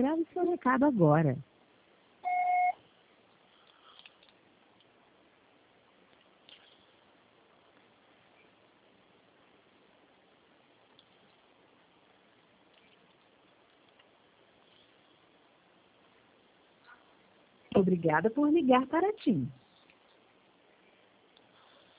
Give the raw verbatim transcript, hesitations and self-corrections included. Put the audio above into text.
Grave seu recado agora. Obrigada por ligar para a TIM.